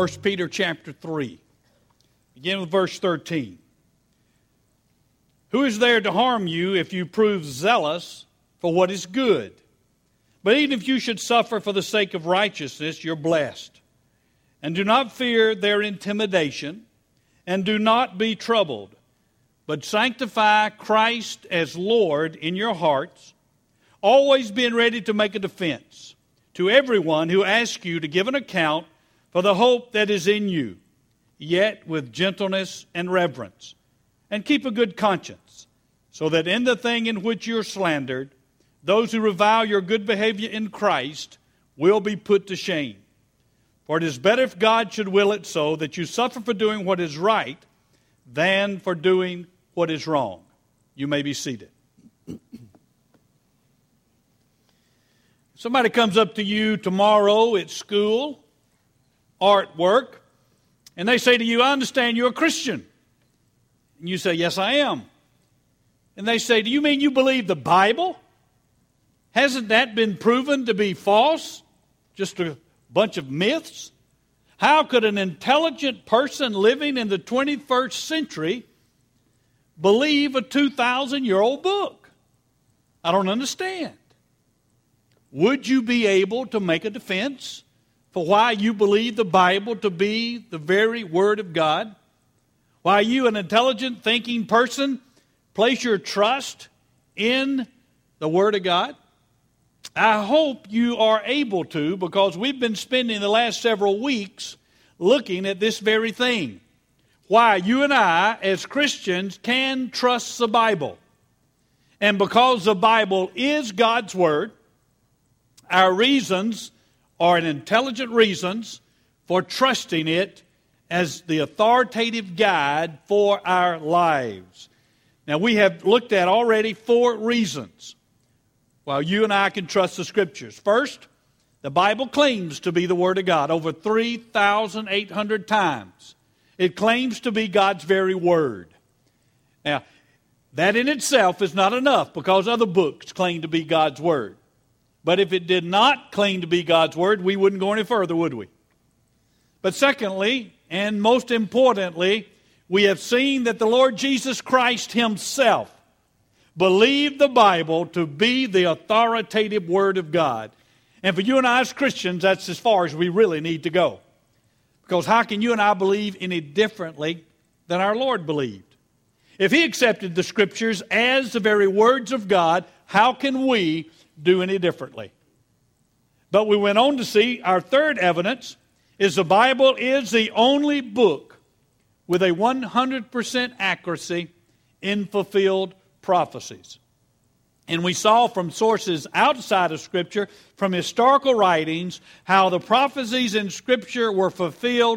1 Peter chapter 3. Begin with verse 13. Who is there to harm you if you prove zealous for what is good? But even if you should suffer for the sake of righteousness, you're blessed. And do not fear their intimidation, and do not be troubled, but sanctify Christ as Lord in your hearts, always being ready to make a defense to everyone who asks you to give an account for the hope that is in you, yet with gentleness and reverence. And keep a good conscience, so that in the thing in which you're slandered, those who revile your good behavior in Christ will be put to shame. For it is better if God should will it so that you suffer for doing what is right than for doing what is wrong. You may be seated. Somebody comes up to you tomorrow at school or at work, and they say to you, I understand you're a Christian. And you say, yes, I am. And they say, do you mean you believe the Bible? Hasn't that been proven to be false? Just a bunch of myths? How could an intelligent person living in the 21st century believe a 2,000-year-old book? I don't understand. Would you be able to make a defense for why you believe the Bible to be the very Word of God? Why you, an intelligent, thinking person, place your trust in the Word of God? I hope you are able to, because we've been spending the last several weeks looking at this very thing. Why you and I, as Christians, can trust the Bible. And because the Bible is God's Word, our reasons are intelligent reasons for trusting it as the authoritative guide for our lives. Now, we have looked at already 4 reasons why you and I can trust the Scriptures. First, the Bible claims to be the Word of God over 3,800 times. It claims to be God's very Word. Now, that in itself is not enough, because other books claim to be God's Word. But if it did not claim to be God's Word, we wouldn't go any further, would we? But secondly, and most importantly, we have seen that the Lord Jesus Christ Himself believed the Bible to be the authoritative Word of God. And for you and I as Christians, that's as far as we really need to go. Because how can you and I believe any differently than our Lord believed? If He accepted the Scriptures as the very words of God, how can we do any differently? But we went on to see our third evidence is the Bible is the only book with a 100% accuracy in fulfilled prophecies. And we saw from sources outside of Scripture, from historical writings, how the prophecies in Scripture were fulfilled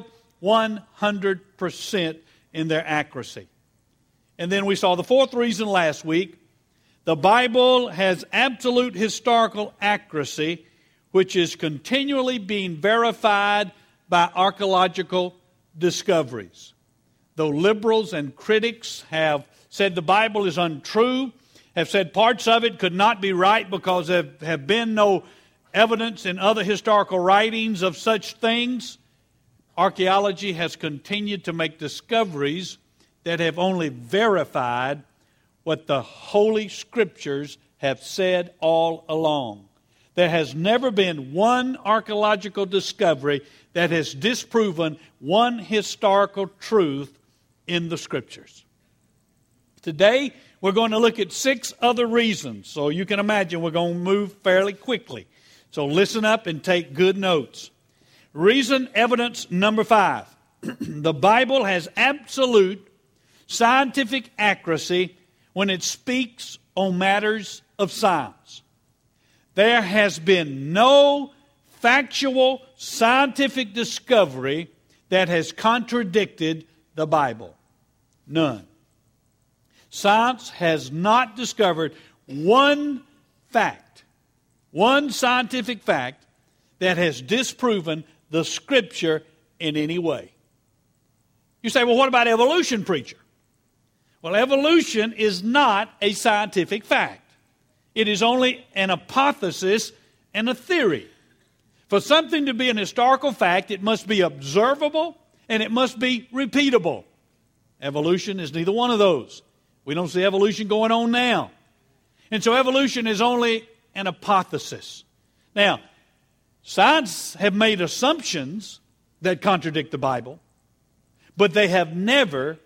100% in their accuracy. And then we saw the fourth reason last week. The Bible has absolute historical accuracy, which is continually being verified by archaeological discoveries. Though liberals and critics have said the Bible is untrue, have said parts of it could not be right because there have been no evidence in other historical writings of such things, archaeology has continued to make discoveries that have only verified what the Holy Scriptures have said all along. There has never been one archaeological discovery that has disproven one historical truth in the Scriptures. Today, we're going to look at 6 other reasons. So you can imagine we're going to move fairly quickly. So listen up and take good notes. Reason evidence number 5. The Bible has absolute scientific accuracy when it speaks on matters of science. There has been no factual scientific discovery that has contradicted the Bible. None. Science has not discovered one fact, one scientific fact that has disproven the Scripture in any way. You say, well, what about evolution, preacher? Well, evolution is not a scientific fact. It is only an hypothesis and a theory. For something to be an historical fact, it must be observable and it must be repeatable. Evolution is neither one of those. We don't see evolution going on now. And so evolution is only an hypothesis. Now, science have made assumptions that contradict the Bible, but they have never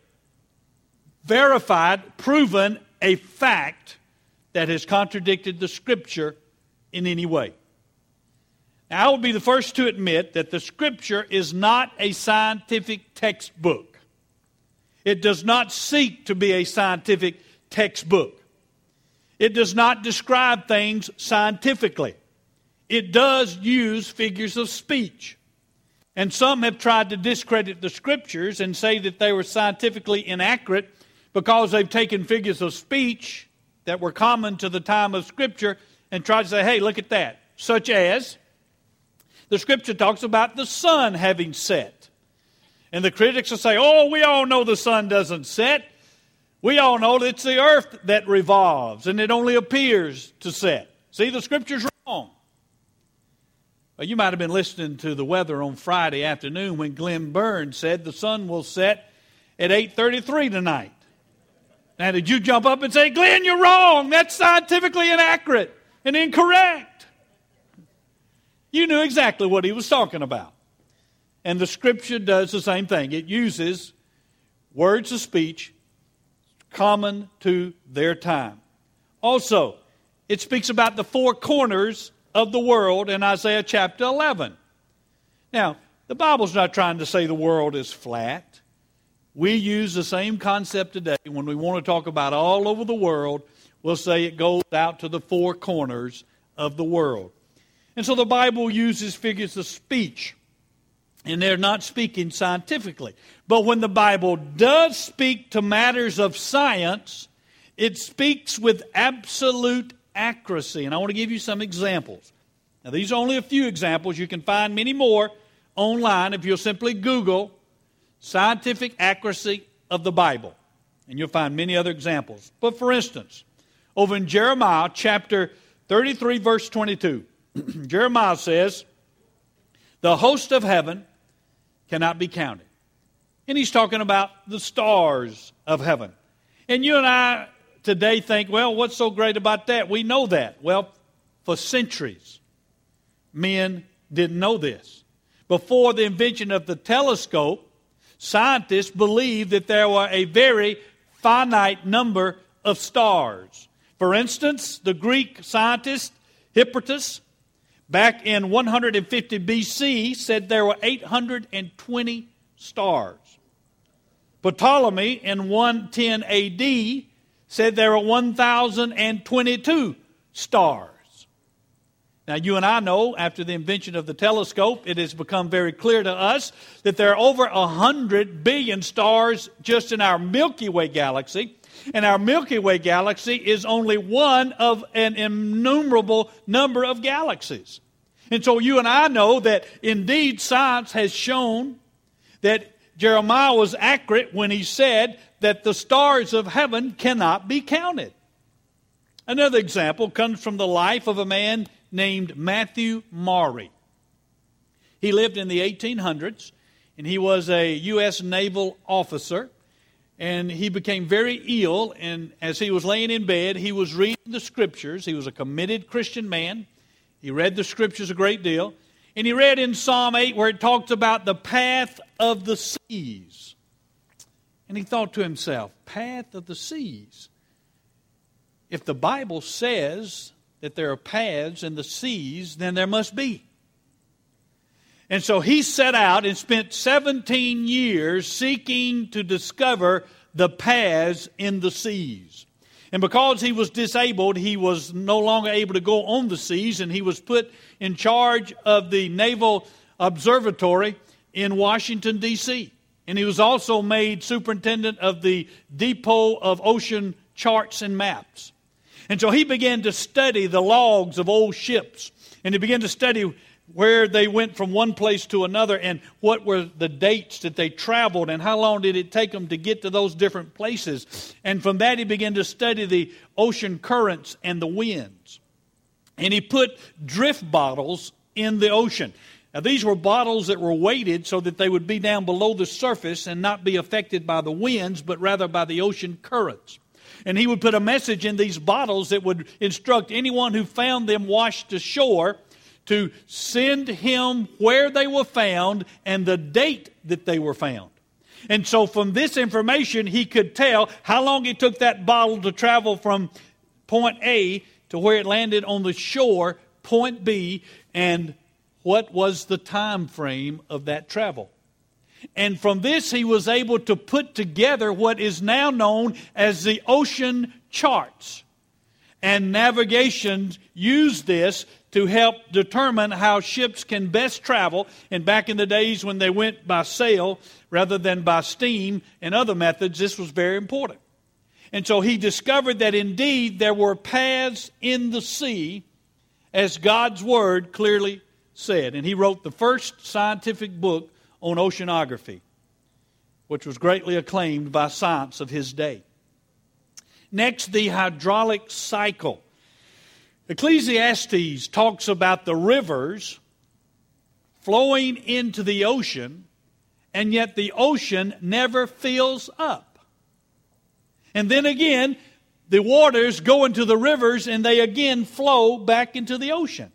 verified, proven a fact that has contradicted the Scripture in any way. Now, I will be the first to admit that the Scripture is not a scientific textbook. It does not seek to be a scientific textbook. It does not describe things scientifically. It does use figures of speech. And some have tried to discredit the Scriptures and say that they were scientifically inaccurate because they've taken figures of speech that were common to the time of Scripture and tried to say, hey, look at that. Such as, the Scripture talks about the sun having set. And the critics will say, oh, we all know the sun doesn't set. We all know that it's the earth that revolves and it only appears to set. See, the Scripture's wrong. Well, you might have been listening to the weather on Friday afternoon when Glenn Burns said the sun will set at 8:33 tonight. Now, did you jump up and say, Glenn, you're wrong. That's scientifically inaccurate and incorrect. You knew exactly what he was talking about. And the Scripture does the same thing. It uses words of speech common to their time. Also, it speaks about the four corners of the world in Isaiah chapter 11. Now, the Bible's not trying to say the world is flat. We use the same concept today. When we want to talk about all over the world, we'll say it goes out to the four corners of the world. And so the Bible uses figures of speech, and they're not speaking scientifically. But when the Bible does speak to matters of science, it speaks with absolute accuracy. And I want to give you some examples. Now, these are only a few examples. You can find many more online if you'll simply Google scientific accuracy of the Bible. And you'll find many other examples. But for instance, over in Jeremiah chapter 33, verse 22, Jeremiah says, the host of heaven cannot be counted. And he's talking about the stars of heaven. And you and I today think, well, what's so great about that? We know that. Well, for centuries, men didn't know this. Before the invention of the telescope, scientists believed that there were a very finite number of stars. For instance, the Greek scientist Hipparchus, back in 150 BC, said there were 820 stars. Ptolemy in 110 AD said there were 1,022 stars. Now, you and I know, after the invention of the telescope, it has become very clear to us that there are over 100 billion stars just in our Milky Way galaxy. And our Milky Way galaxy is only one of an innumerable number of galaxies. And so you and I know that indeed science has shown that Jeremiah was accurate when he said that the stars of heaven cannot be counted. Another example comes from the life of a man named Matthew Maury. He lived in the 1800s, and he was a U.S. naval officer. And he became very ill, and as he was laying in bed, he was reading the Scriptures. He was a committed Christian man. He read the Scriptures a great deal. And he read in Psalm 8 where it talks about the path of the seas. And he thought to himself, path of the seas. If the Bible says that there are paths in the seas, then there must be. And so he set out and spent 17 years seeking to discover the paths in the seas. And because he was disabled, he was no longer able to go on the seas, and he was put in charge of the Naval Observatory in Washington, D.C. And he was also made superintendent of the Depot of Ocean Charts and Maps. And so he began to study the logs of old ships, and he began to study where they went from one place to another and what were the dates that they traveled and how long did it take them to get to those different places. And from that he began to study the ocean currents and the winds. And he put drift bottles in the ocean. Now, these were bottles that were weighted so that they would be down below the surface and not be affected by the winds, but rather by the ocean currents. And he would put a message in these bottles that would instruct anyone who found them washed ashore to send him where they were found and the date that they were found. And so from this information, he could tell how long it took that bottle to travel from point A to where it landed on the shore, point B, and what was the time frame of that travel. And from this, he was able to put together what is now known as the ocean charts. And navigation used this to help determine how ships can best travel. And back in the days when they went by sail rather than by steam and other methods, this was very important. And so he discovered that indeed there were paths in the sea, as God's Word clearly said. And he wrote the first scientific book on oceanography, which was greatly acclaimed by science of his day. Next, the hydraulic cycle. Ecclesiastes talks about the rivers flowing into the ocean, and yet the ocean never fills up. And then again, the waters go into the rivers and they again flow back into the ocean.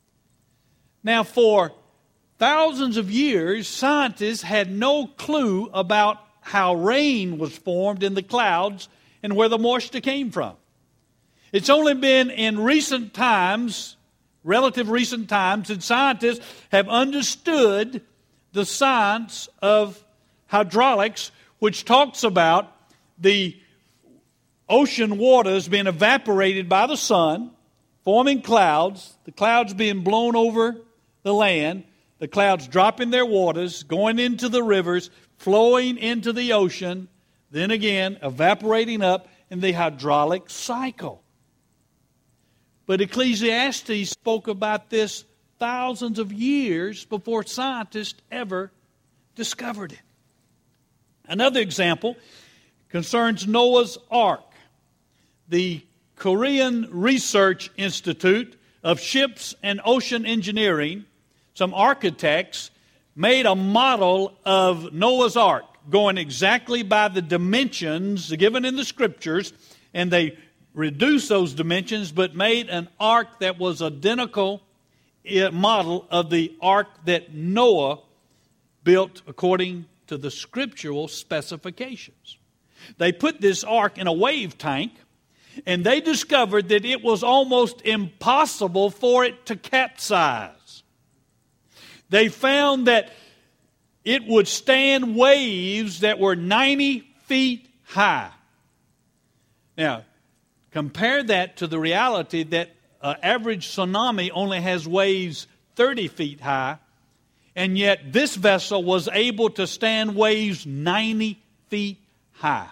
Now, for thousands of years, scientists had no clue about how rain was formed in the clouds and where the moisture came from. It's only been in recent times, relative recent times, that scientists have understood the science of hydraulics, which talks about the ocean waters being evaporated by the sun, forming clouds, the clouds being blown over the land, the clouds dropping their waters, going into the rivers, flowing into the ocean, then again evaporating up in the hydraulic cycle. But Ecclesiastes spoke about this thousands of years before scientists ever discovered it. Another example concerns Noah's Ark. The Korean Research Institute of Ships and Ocean Engineering, some architects, made a model of Noah's Ark going exactly by the dimensions given in the Scriptures, and they reduced those dimensions but made an ark that was identical model of the ark that Noah built according to the scriptural specifications. They put this ark in a wave tank, and they discovered that it was almost impossible for it to capsize. They found that it would stand waves that were 90 feet high. Now, compare that to the reality that an average tsunami only has waves 30 feet high, and yet this vessel was able to stand waves 90 feet high.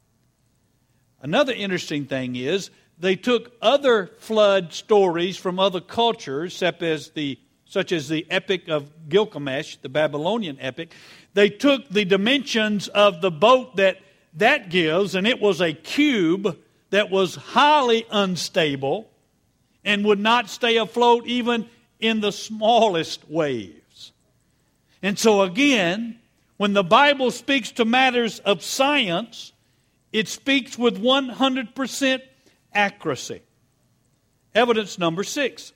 Another interesting thing is they took other flood stories from other cultures, such as the Epic of Gilgamesh, the Babylonian epic. They took the dimensions of the boat that gives, and it was a cube that was highly unstable and would not stay afloat even in the smallest waves. And so again, when the Bible speaks to matters of science, it speaks with 100% accuracy. Evidence number 6.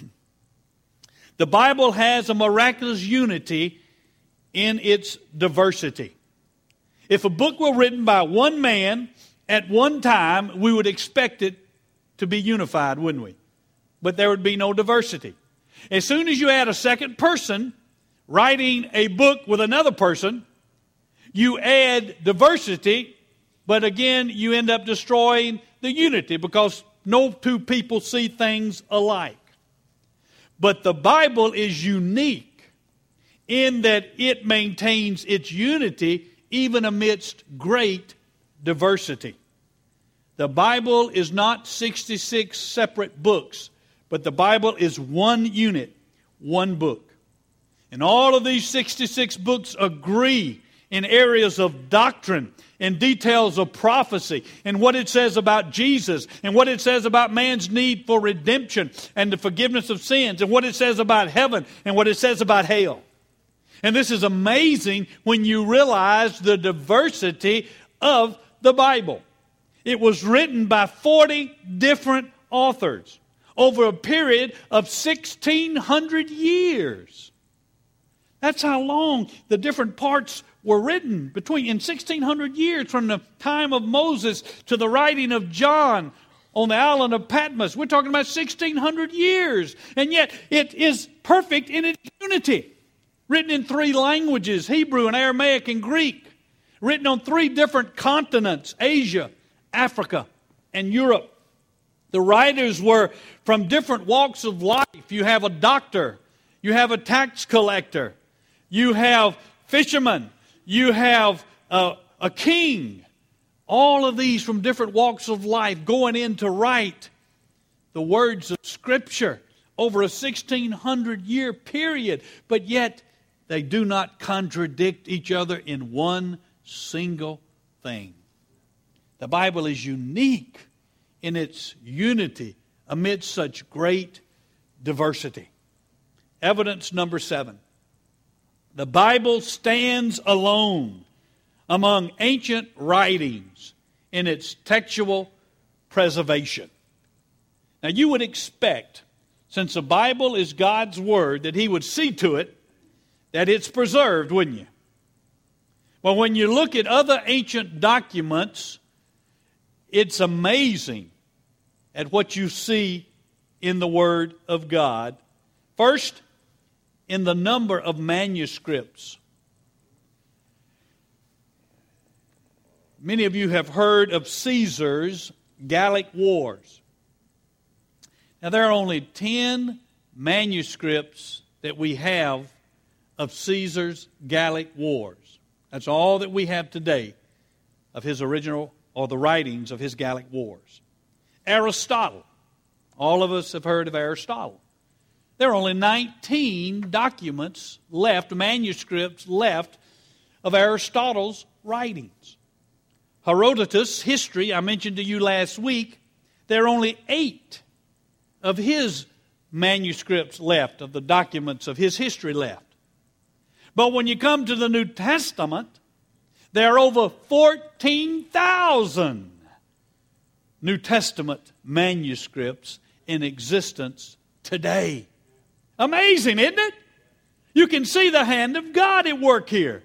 The Bible has a miraculous unity in its diversity. If a book were written by one man at one time, we would expect it to be unified, wouldn't we? But there would be no diversity. As soon as you add a second person writing a book with another person, you add diversity, but again, you end up destroying the unity because no two people see things alike. But the Bible is unique in that it maintains its unity even amidst great diversity. The Bible is not 66 separate books, but the Bible is one unit, one book. And all of these 66 books agree in areas of doctrine, in details of prophecy, and what it says about Jesus, and what it says about man's need for redemption and the forgiveness of sins, and what it says about heaven, and what it says about hell. And this is amazing when you realize the diversity of the Bible. It was written by 40 different authors over a period of 1,600 years. That's how long the different parts were written in 1,600 years, from the time of Moses to the writing of John on the island of Patmos. We're talking about 1,600 years. And yet it is perfect in its unity. Written in 3 languages, Hebrew and Aramaic and Greek. Written on 3 different continents, Asia, Africa, and Europe. The writers were from different walks of life. You have a doctor. You have a tax collector. You have fishermen. You have a king. All of these from different walks of life going in to write the words of Scripture over a 1,600-year period. But yet they do not contradict each other in one single thing. The Bible is unique in its unity amidst such great diversity. Evidence number 7. The Bible stands alone among ancient writings in its textual preservation. Now you would expect, since the Bible is God's Word, that He would see to it that it's preserved, wouldn't you? Well, when you look at other ancient documents, it's amazing at what you see in the Word of God. First, in the number of manuscripts. Many of you have heard of Caesar's Gallic Wars. Now, there are only 10 manuscripts that we have of Caesar's Gallic Wars. That's all that we have today of his original, or the writings of his Gallic Wars. Aristotle. All of us have heard of Aristotle. There are only 19 documents left, manuscripts left, of Aristotle's writings. Herodotus' history, I mentioned to you last week, there are only 8 of his manuscripts left, of the documents of his history left. But when you come to the New Testament, there are over 14,000 New Testament manuscripts in existence today. Amazing, isn't it? You can see the hand of God at work here.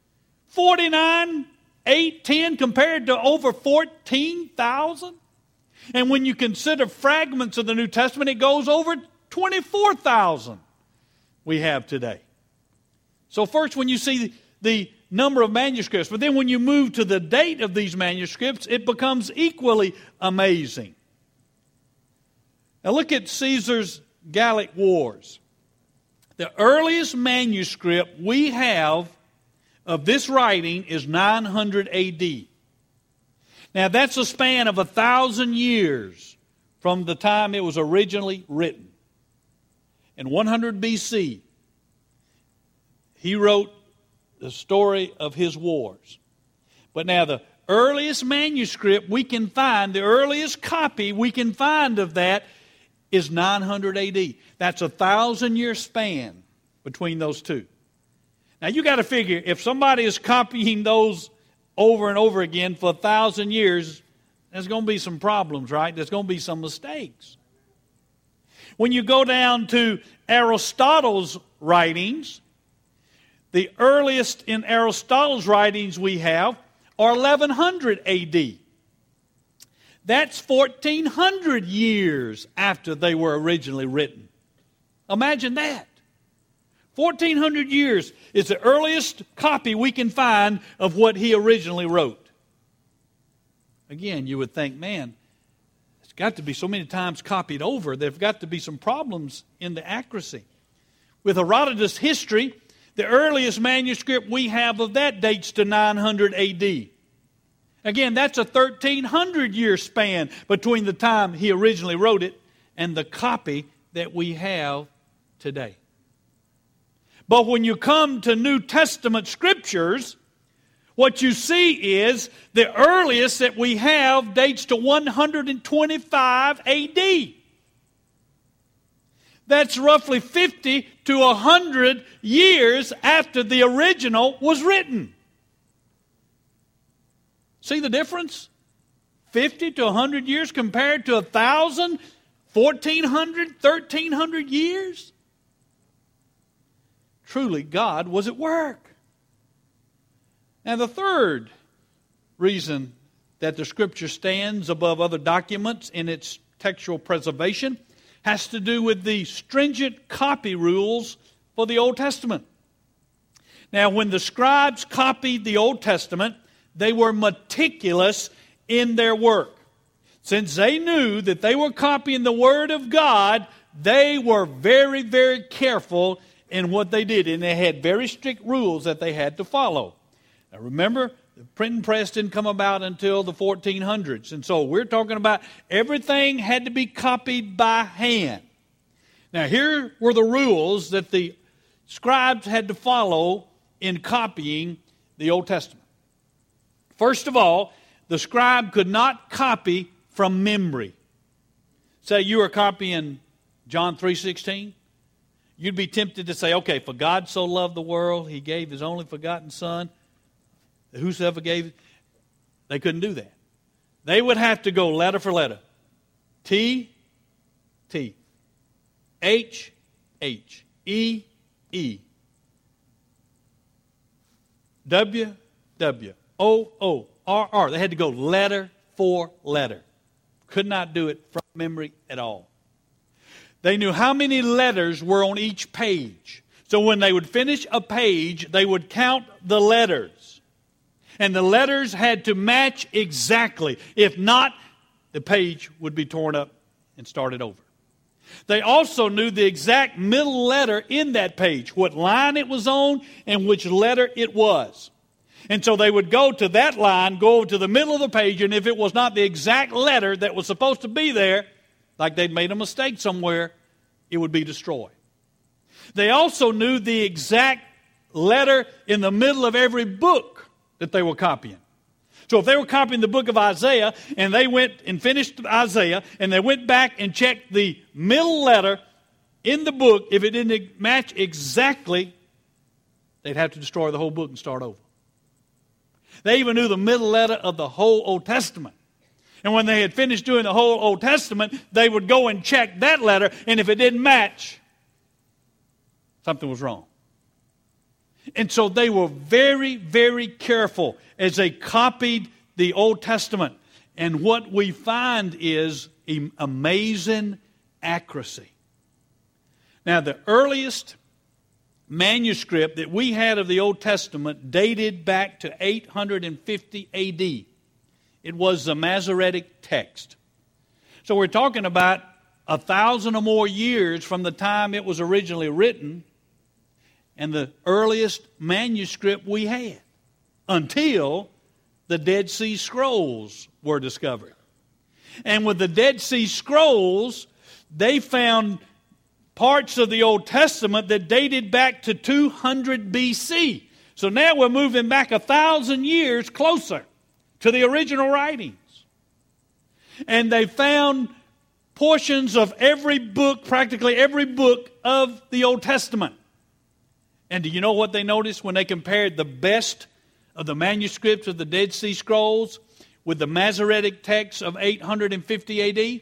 49, 8, 10 compared to over 14,000. And when you consider fragments of the New Testament, it goes over 24,000 we have today. So first, when you see the number of manuscripts, but then when you move to the date of these manuscripts, it becomes equally amazing. Now look at Caesar's Gallic Wars. The earliest manuscript we have of this writing is 900 A.D. Now that's a span of 1,000 years from the time it was originally written. In 100 B.C., he wrote the story of his wars. But now the earliest manuscript we can find, the earliest copy we can find of that is 900 A.D. That's a 1,000-year span between those two. Now you got to figure, if somebody is copying those over and over again for 1,000 years, there's going to be some problems, right? There's going to be some mistakes. When you go down to Aristotle's writings, the earliest in Aristotle's writings we have are 1100 A.D. That's 1,400 years after they were originally written. Imagine that. 1,400 years is the earliest copy we can find of what he originally wrote. Again, you would think, man, it's got to be so many times copied over. There've got to be some problems in the accuracy. With Herodotus' history, the earliest manuscript we have of that dates to 900 A.D. Again, that's a 1,300-year span between the time he originally wrote it and the copy that we have today. But when you come to New Testament scriptures, What you see is the earliest that we have dates to 125 AD. That's roughly 50 to 100 years after the original was written. See the difference? 50 to 100 years compared to 1,000, 1,400, 1,300 years? Truly, God was at work. And the third reason that the Scripture stands above other documents in its textual preservation has to do with the stringent copy rules for the Old Testament. Now, when the scribes copied the Old Testament, they were meticulous in their work. Since they knew that they were copying the Word of God, they were very, very careful in what they did. And they had very strict rules that they had to follow. Now remember, the printing press didn't come about until the 1400s. And so we're talking about everything had to be copied by hand. Now here were the rules that the scribes had to follow in copying the Old Testament. First of all, the scribe could not copy from memory. Say you were copying John 3:16. You'd be tempted to say, okay, for God so loved the world, He gave His only begotten Son. Whosoever gave it. They couldn't do that. They would have to go letter for letter. T, T. H, H. E, E. W, W. O, O. R, R. They had to go letter for letter. Could not do it from memory at all. They knew how many letters were on each page. So when they would finish a page, they would count the letters. And the letters had to match exactly. If not, the page would be torn up and started over. They also knew the exact middle letter in that page, what line it was on and which letter it was. And so they would go to that line, go over to the middle of the page, and if it was not the exact letter that was supposed to be there, like they'd made a mistake somewhere, it would be destroyed. They also knew the exact letter in the middle of every book that they were copying. So if they were copying the book of Isaiah, and they went and finished Isaiah, and they went back and checked the middle letter in the book, if it didn't match exactly, they'd have to destroy the whole book and start over. They even knew the middle letter of the whole Old Testament. And when they had finished doing the whole Old Testament, they would go and check that letter, and if it didn't match, something was wrong. And so they were very, very careful as they copied the Old Testament. And what we find is amazing accuracy. Now, the earliest manuscript that we had of the Old Testament dated back to 850 A.D. It was the Masoretic text. So we're talking about 1,000 or more years from the time it was originally written and the earliest manuscript we had until the Dead Sea Scrolls were discovered. And with the Dead Sea Scrolls, they found parts of the Old Testament that dated back to 200 B.C. So now we're moving back 1,000 years closer to the original writings. And they found portions of every book, practically every book of the Old Testament. And do you know what they noticed when they compared the best of the manuscripts of the Dead Sea Scrolls with the Masoretic text of 850 A.D.?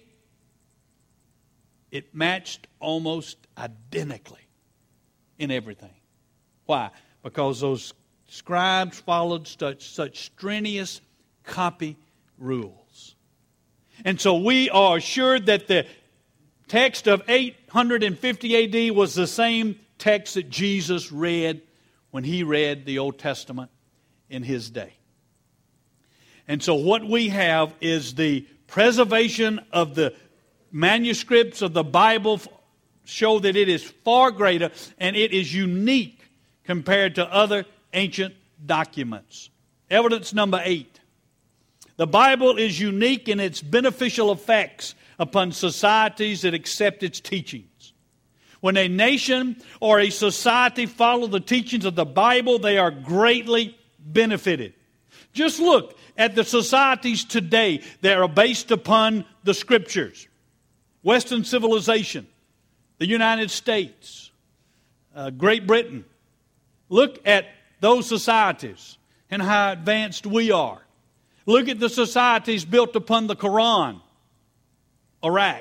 It matched almost identically in everything. Why? Because those scribes followed such strenuous copy rules. And so we are assured that the text of 850 A.D. was the same text that Jesus read when He read the Old Testament in His day. And so what we have is the preservation of the manuscripts of the Bible show that it is far greater and it is unique compared to other ancient documents. Evidence number 8. The Bible is unique in its beneficial effects upon societies that accept its teachings. When a nation or a society follow the teachings of the Bible, they are greatly benefited. Just look at the societies today that are based upon the Scriptures. Western civilization, the United States, Great Britain. Look at those societies and how advanced we are. Look at the societies built upon the Quran. Iraq,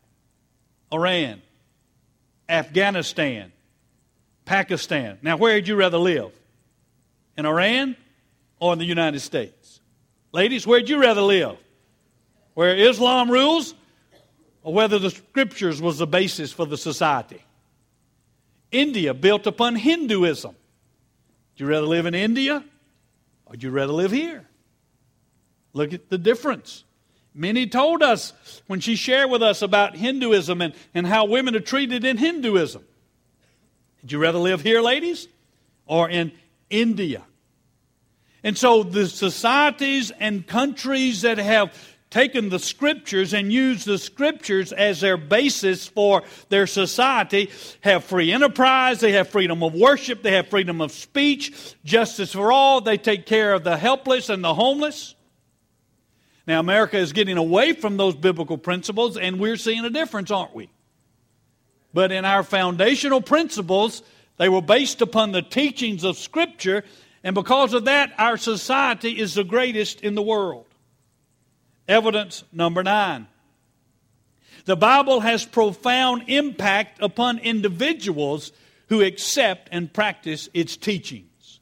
Iran, Afghanistan, Pakistan. Now, where would you rather live? In Iran or in the United States? Ladies, where would you rather live? Where Islam rules or whether the Scriptures was the basis for the society? India, built upon Hinduism. Would you rather live in India or would you rather live here? Look at the difference. Minnie told us when she shared with us about Hinduism and how women are treated in Hinduism. Would you rather live here, ladies, or in India? And so the societies and countries that have taken the Scriptures and used the Scriptures as their basis for their society have free enterprise, they have freedom of worship, they have freedom of speech, justice for all, they take care of the helpless and the homeless. Now, America is getting away from those biblical principles, and we're seeing a difference, aren't we? But in our foundational principles, they were based upon the teachings of Scripture, and because of that, our society is the greatest in the world. Evidence number 9. The Bible has profound impact upon individuals who accept and practice its teachings.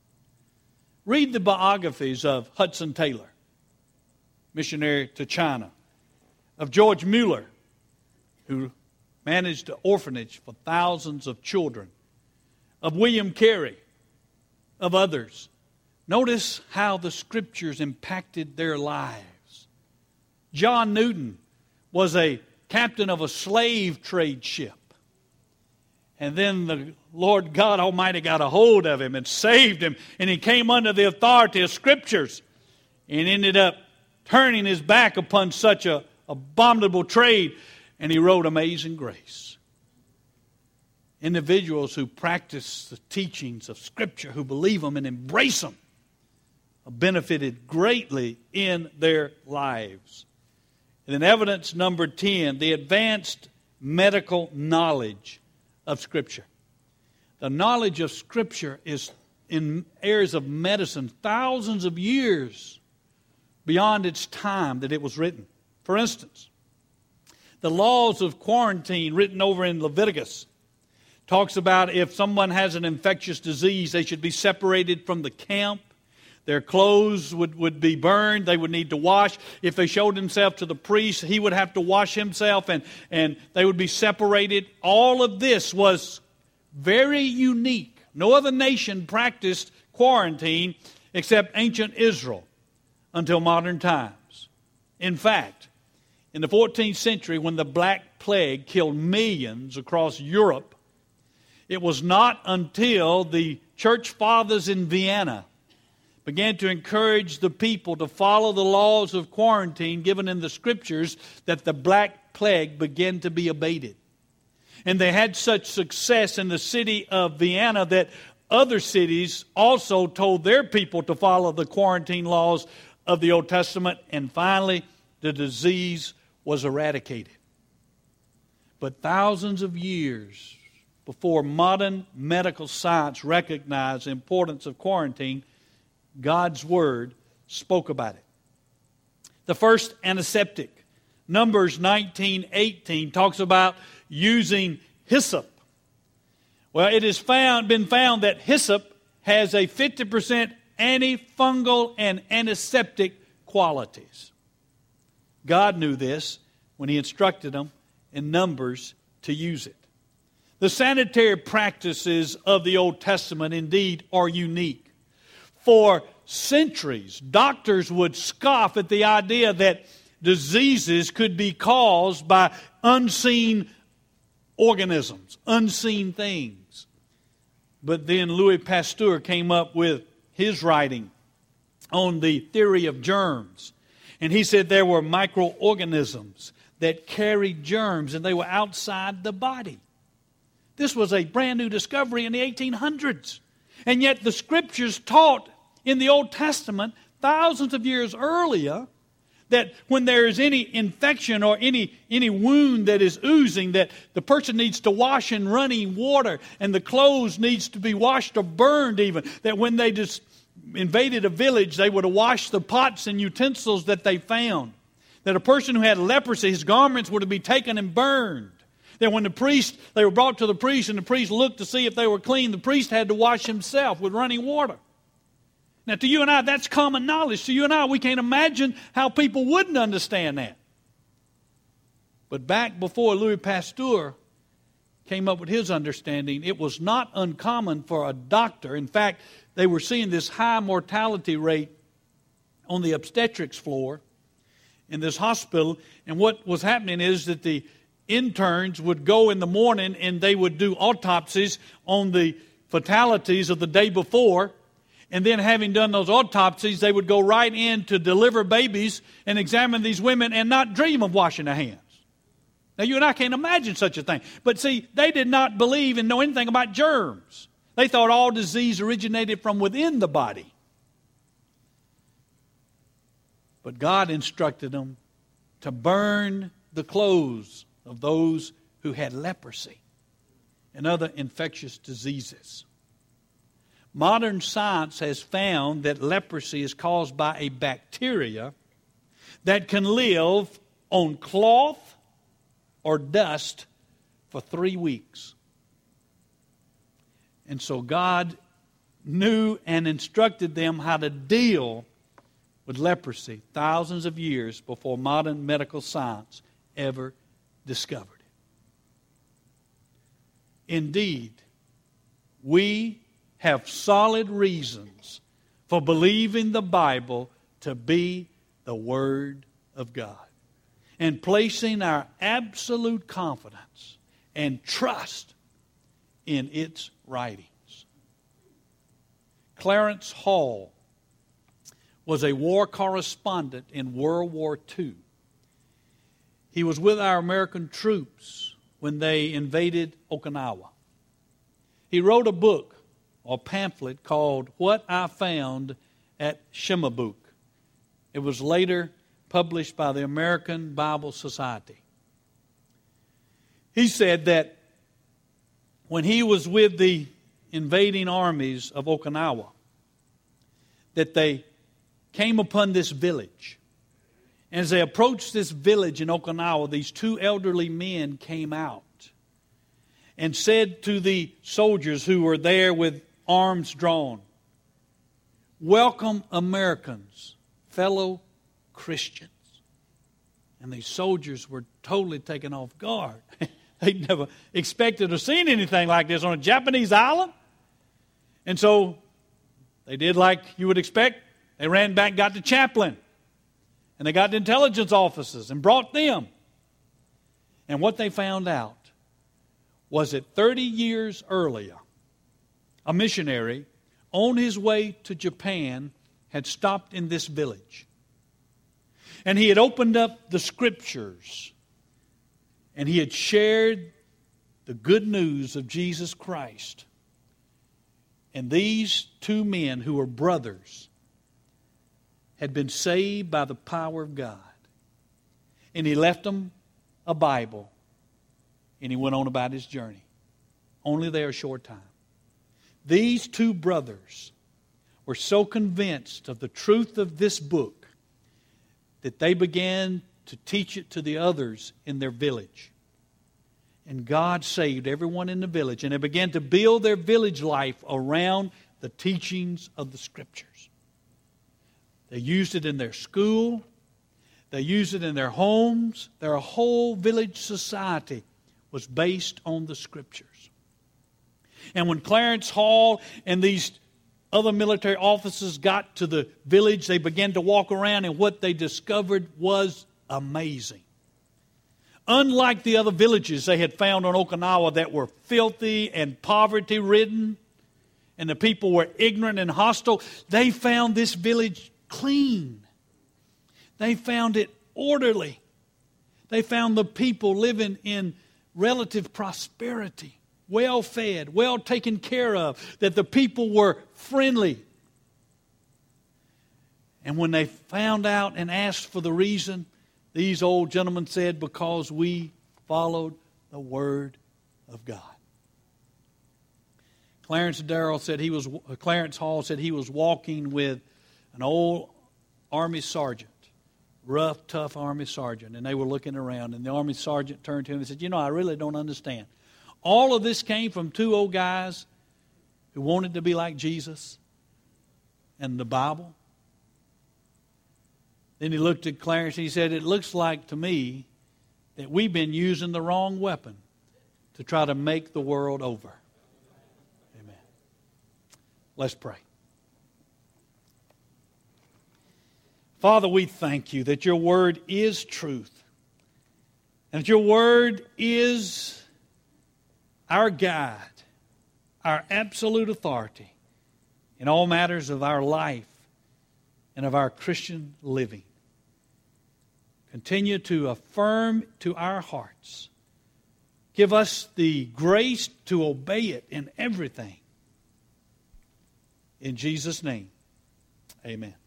Read the biographies of Hudson Taylor, missionary to China, of George Mueller, who managed an orphanage for thousands of children, of William Carey, of others. Notice how the Scriptures impacted their lives. John Newton was a captain of a slave trade ship. And then the Lord God Almighty got a hold of him and saved him, and he came under the authority of Scriptures and ended up turning his back upon such a abominable trade, and he wrote Amazing Grace. Individuals who practice the teachings of Scripture, who believe them and embrace them, have benefited greatly in their lives. And then evidence number 10, the advanced medical knowledge of Scripture. The knowledge of Scripture is in areas of medicine thousands of years beyond its time that it was written. For instance, the laws of quarantine written over in Leviticus talks about if someone has an infectious disease, they should be separated from the camp. Their clothes would be burned. They would need to wash. If they showed themselves to the priest, he would have to wash himself, and they would be separated. All of this was very unique. No other nation practiced quarantine except ancient Israel until modern times. In fact, in the 14th century, when the Black Plague killed millions across Europe, it was not until the church fathers in Vienna began to encourage the people to follow the laws of quarantine given in the Scriptures that the Black Plague began to be abated. And they had such success in the city of Vienna that other cities also told their people to follow the quarantine laws of the Old Testament, and finally the disease was eradicated. But thousands of years before modern medical science recognized the importance of quarantine, God's Word spoke about it. The first antiseptic, Numbers 19:18, talks about using hyssop. Well, it has been found that hyssop has a 50% antifungal and antiseptic qualities. God knew this when He instructed them in Numbers to use it. The sanitary practices of the Old Testament indeed are unique. For centuries, doctors would scoff at the idea that diseases could be caused by unseen organisms, unseen things. But then Louis Pasteur came up with his writing on the theory of germs. And he said there were microorganisms that carried germs and they were outside the body. This was a brand new discovery in the 1800s. And yet the Scriptures taught in the Old Testament thousands of years earlier, that when there is any infection or any wound that is oozing, that the person needs to wash in running water, and the clothes needs to be washed or burned even. That when they just invaded a village, they would have washed the pots and utensils that they found. That a person who had leprosy, his garments were to be taken and burned. That when they were brought to the priest, and the priest looked to see if they were clean, the priest had to wash himself with running water. Now, to you and I, that's common knowledge. To you and I, we can't imagine how people wouldn't understand that. But back before Louis Pasteur came up with his understanding, it was not uncommon for a doctor. In fact, they were seeing this high mortality rate on the obstetrics floor in this hospital. And what was happening is that the interns would go in the morning and they would do autopsies on the fatalities of the day before. And then having done those autopsies, they would go right in to deliver babies and examine these women and not dream of washing their hands. Now, you and I can't imagine such a thing. But see, they did not believe and know anything about germs. They thought all disease originated from within the body. But God instructed them to burn the clothes of those who had leprosy and other infectious diseases. Modern science has found that leprosy is caused by a bacteria that can live on cloth or dust for 3 weeks. And so God knew and instructed them how to deal with leprosy thousands of years before modern medical science ever discovered it. Indeed, we have solid reasons for believing the Bible to be the Word of God and placing our absolute confidence and trust in its writings. Clarence Hall was a war correspondent in World War II. He was with our American troops when they invaded Okinawa. He wrote a book or pamphlet called What I Found at Shimabuk. It was later published by the American Bible Society. He said that when he was with the invading armies of Okinawa, that they came upon this village. And as they approached this village in Okinawa, these two elderly men came out and said to the soldiers who were there with arms drawn, "Welcome, Americans, fellow Christians." And these soldiers were totally taken off guard. They'd never expected or seen anything like this on a Japanese island. And so they did like you would expect. They ran back and got the chaplain. And they got the intelligence officers and brought them. And what they found out was that 30 years earlier, a missionary on his way to Japan had stopped in this village. And he had opened up the Scriptures. And he had shared the good news of Jesus Christ. And these two men who were brothers had been saved by the power of God. And he left them a Bible. And he went on about his journey. Only there a short time. These two brothers were so convinced of the truth of this book that they began to teach it to the others in their village. And God saved everyone in the village. And they began to build their village life around the teachings of the Scriptures. They used it in their school. They used it in their homes. Their whole village society was based on the Scriptures. And when Clarence Hall and these other military officers got to the village, they began to walk around, and what they discovered was amazing. Unlike the other villages they had found on Okinawa that were filthy and poverty-ridden, and the people were ignorant and hostile, they found this village clean. They found it orderly. They found the people living in relative prosperity, well-fed, well taken care of, that the people were friendly. And when they found out and asked for the reason, these old gentlemen said, because we followed the Word of God. Clarence Hall said he was walking with an old Army sergeant, rough, tough Army sergeant, and they were looking around, and the Army sergeant turned to him and said, I really don't understand. All of this came from two old guys who wanted to be like Jesus and the Bible. Then he looked at Clarence and he said, it looks like to me that we've been using the wrong weapon to try to make the world over. Amen. Let's pray. Father, we thank you that your word is truth, and that your word is our guide, our absolute authority in all matters of our life and of our Christian living. Continue to affirm to our hearts. Give us the grace to obey it in everything. In Jesus' name, amen.